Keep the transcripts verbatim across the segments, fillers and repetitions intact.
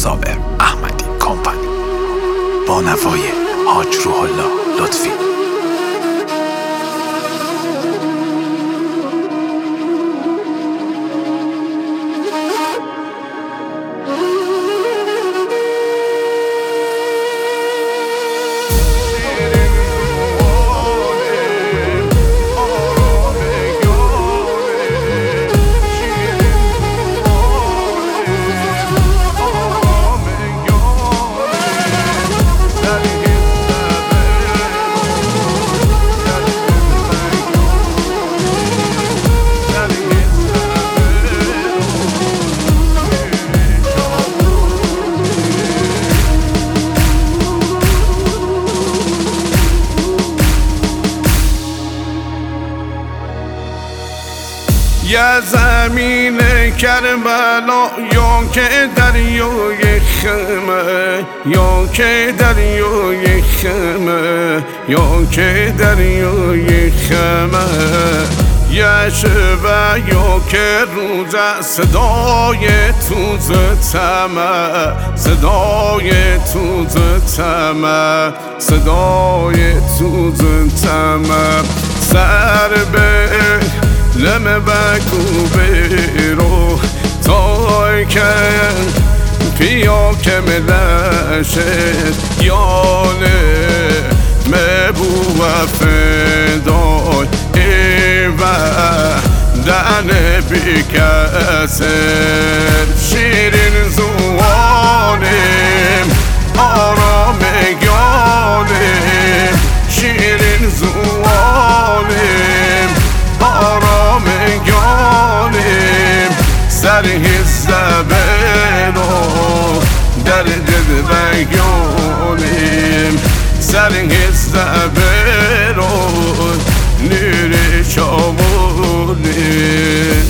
صابر احمدی کمپانی با نوای حاج روح الله لطفی. یه زمین کربلا یا که دریای خمه، یا که دریای خمه، یا که دریای خمه. یه شبه یا که روز صدای توز تمه، صدای توز تمه، صدای توز تمه. سر به لمه بگو برو تا که پیا که ملشت یاله مبو و فدای و دن بی کسر. شیرین زوانم آرام گانم، شیرین زوانم آرام گانم. سری زبن و درد بیانم، سری زبن و نور شامونم.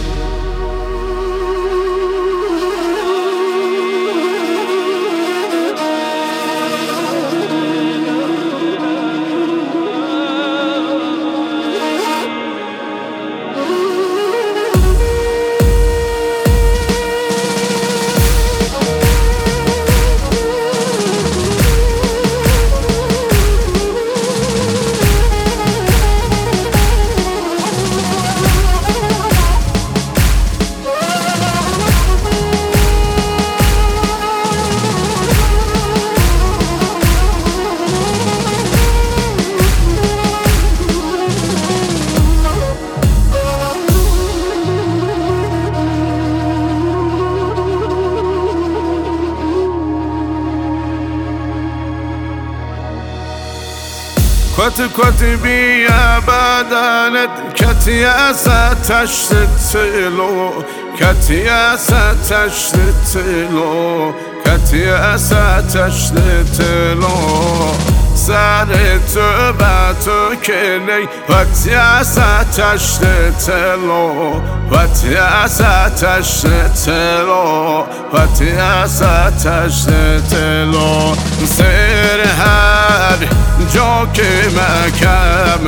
کت کت بیا بدنت کتی از تشت تلو، کتی از تشت تلو، کتی از تشت تلو. سر تو با تو کنی وقتی از تشت تلو، وقتی از تشت تلو، وقتی از تشت تلو. سر هر جا که مکم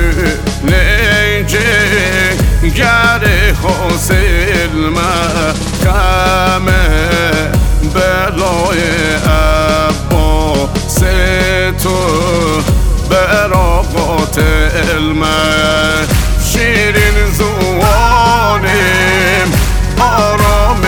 خیلی گر حاصل مکمه بلای عباس تو برا قاتل من. شیرین زوانم آرام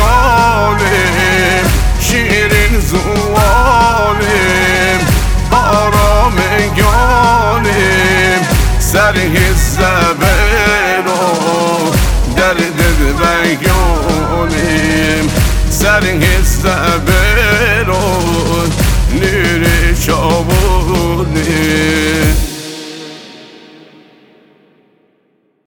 گانم، شیرین زوانم آرام گانم. سری زبن و درد بیانم، سری زبن